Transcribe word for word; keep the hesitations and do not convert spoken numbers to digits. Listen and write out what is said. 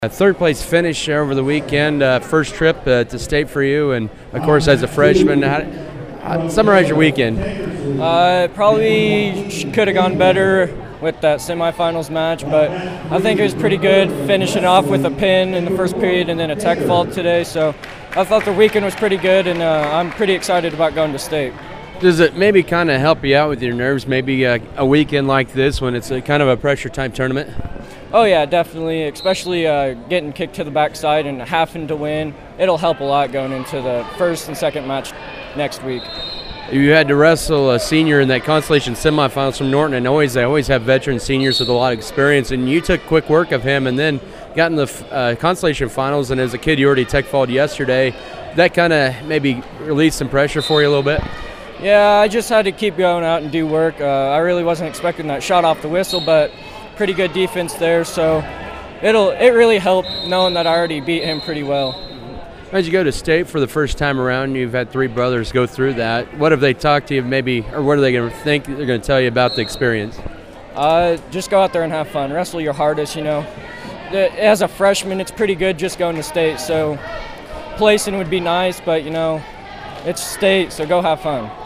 A third place finish over the weekend, uh, first trip uh, to state for you, and of course as a freshman. How, how, summarize your weekend. Uh, probably could have gone better with that semifinals match, but I think it was pretty good finishing off with a pin in the first period and then a tech fault today. So I thought the weekend was pretty good, and uh, I'm pretty excited about going to state. Does it maybe kind of help you out with your nerves, maybe a, a weekend like this when it's a kind of a pressure type tournament? Oh yeah, definitely, especially uh, getting kicked to the backside and having to win. It'll help a lot going into the first and second match next week. You had to wrestle a senior in that Constellation semifinals from Norton, and always they always have veteran seniors with a lot of experience, and you took quick work of him and then got in the uh, Constellation finals, and as a kid you already tech falled yesterday. That kind of maybe released some pressure for you a little bit? Yeah, I just had to keep going out and do work. Uh, I really wasn't expecting that shot off the whistle, but pretty good defense there, so it'll it really helped knowing that I already beat him pretty well. As you go to state for the first time around, you've had three brothers go through that. What have they talked to you maybe, or what are they going to think they're going to tell you about the experience? Uh, just go out there and have fun. Wrestle your hardest, you know. As a freshman, it's pretty good just going to state, so placing would be nice, but, you know, it's state, so go have fun.